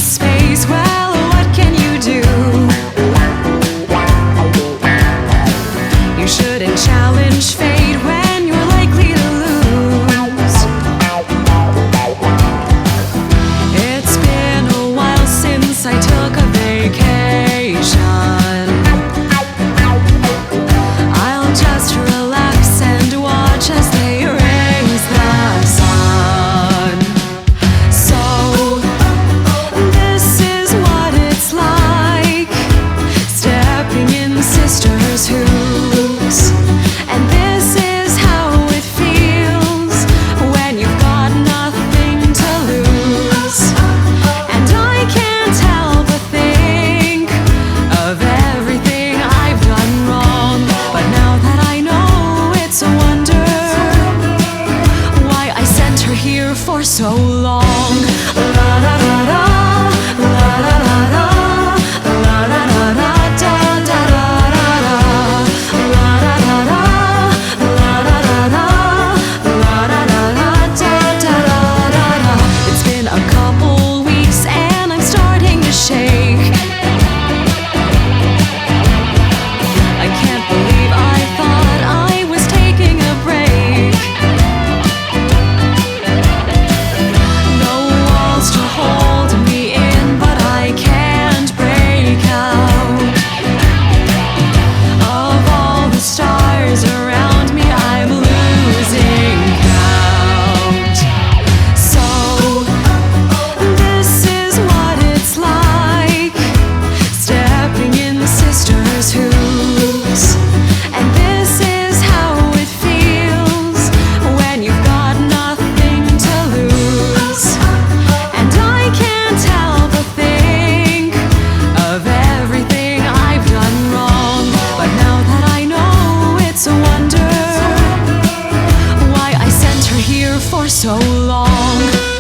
space. Well, what can you do? You shouldn't challenge fate when you're likely to lose. It's been a while since I took a vacation. I'll just relax and watch as they raise the sun. So this is what it's like, stepping in sisters' hoops. And this is how it feels when you've got nothing to lose. And I can't help but think of everything I've done wrong. But now that I know, it's a wonder why I sent her here for so long. La da da da, la da da da, la da da da, da da da da da, la da da da, la da da da, la da da da, da da da da. It's been a couple weeks and I'm starting to shake. I can't believe I thought I was taking a break. No walls to hold me in, but I can't break out. Of all the stars around me, I'm losing count. So this is what it's like, stepping in sisters' hoops. And this is how it feels when you've got nothing to lose. And I can't help but think of everything I've done wrong. But now that I know, it's a wonder why I sent her here for so long.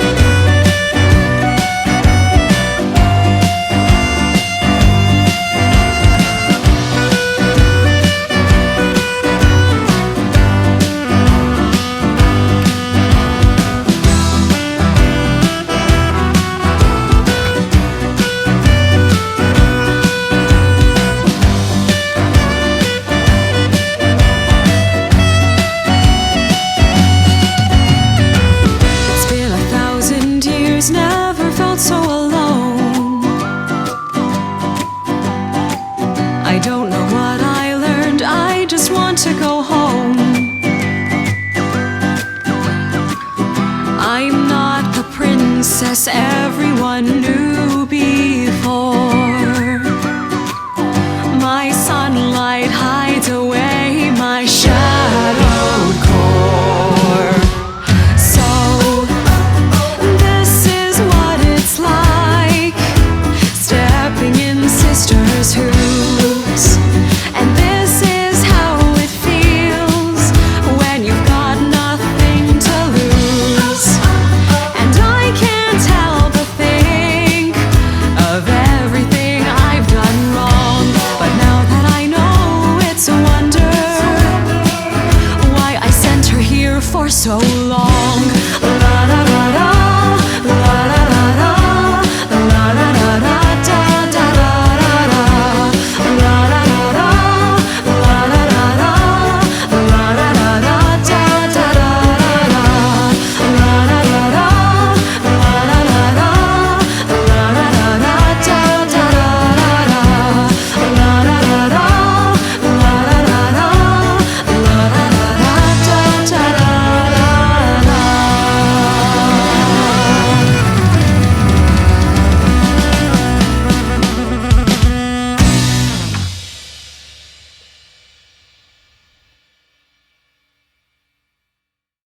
It's been 1,000 years, never felt so alone. I don't know what I learned, I just want to go home. I'm not the princess everyone knew before. My sunlight hides away my shadowed core. So this is what it's like, stepping in sisters' hoops. And this is how it feels when you've got nothing to lose. And I can't help but think of everything I've done wrong. But now that I know, it's a wonder why I sent her here for so long.